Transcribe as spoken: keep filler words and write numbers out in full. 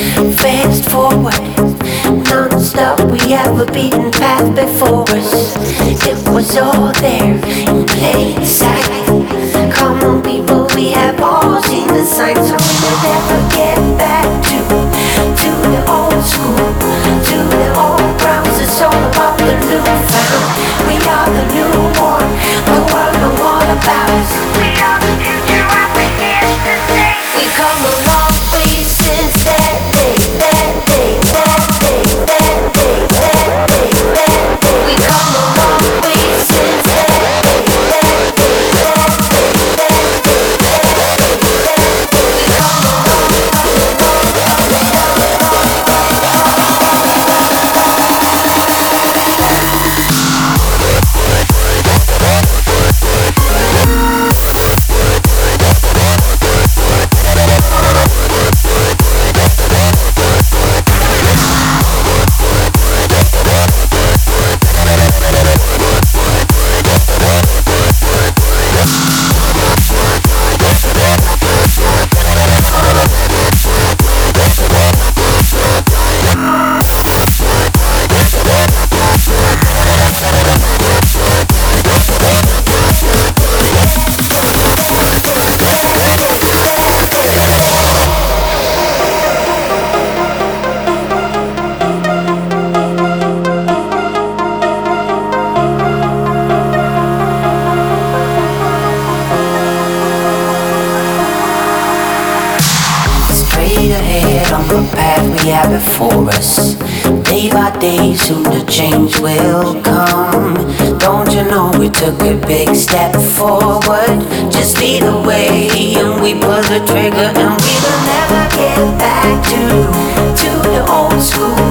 Fast forward, non-stop, we have a beaten path before us. It was all there in plain sight. Come on people, we have all seen the signs. So we will never get back to, to the old school, to the old grounds. It's all about the newfound. We are the newborn, the world know all about us. We are the future and we're here to stay. We come a long way since that day, that day, that day, that day, that day, that day. We come a long way since that day, that day, that day, that day, that day, that day. We come a long way, before us. Day by day, soon the change will come. Don't you know we took a big step forward? Just lead the way and we pull the trigger, and we will never get back to, to the old school.